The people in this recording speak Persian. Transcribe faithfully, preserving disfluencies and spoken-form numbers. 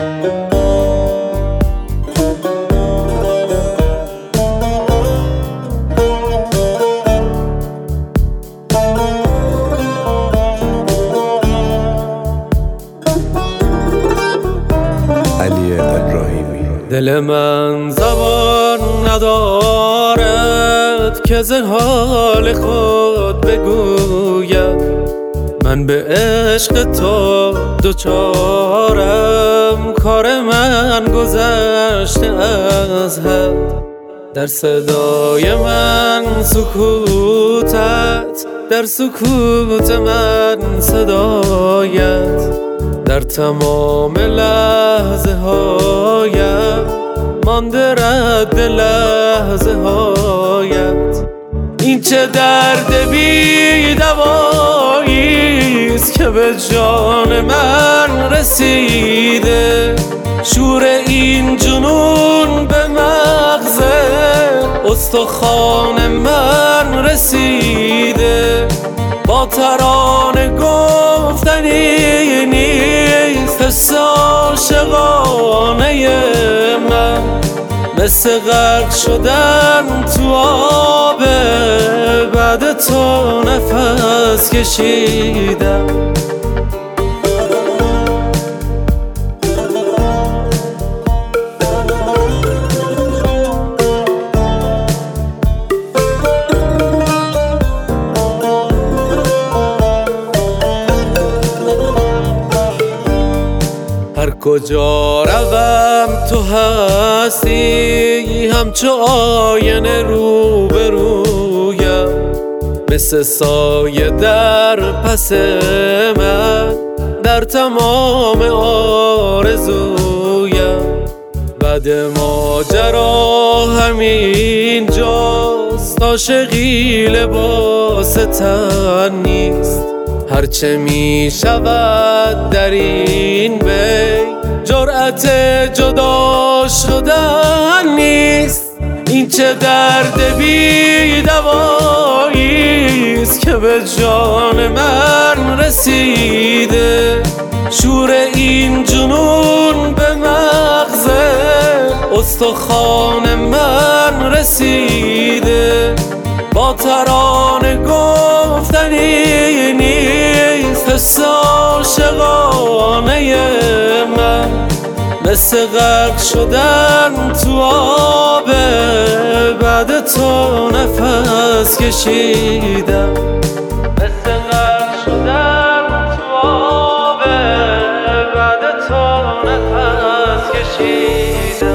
علی ابراهیمی. دل من زبان ندارد که ز حال خود بگوید، من به عشق تو دوچارم، کار من گذشته از حد. در صدای من سکوتت، در سکوت من صدایت، در تمام لحظه هایم مانده رد لحظه هایت. این چه درد بی دواییست که به جان من رسیده، شور این جنون به مغز استخوان من رسیده. با ترانه گفتنی نیست حس عاشقانه من، مثل غرق شدن تو آب بعد تو نفس کشیدم. هر کجا روم تو هستی، همچو آینه روبرویم، مثل سایه در پس من در تمام آرزویم. بعد ماجرا همین جاست، عاشقی لباس تن نیست، هرچه می شود در این بین جرأت جدا شدن نیست. این چه درد بی دواییست که به جان من رسیده، شور این جنون به مغز استخوان من رسیده. با ترانه گفتنی نیست حس عاشقانه من، مثل غرق شدن تو آب بعد تو نفس کشیدم. مثل غرق شدن تو آب بعد تو نفس کشیدم.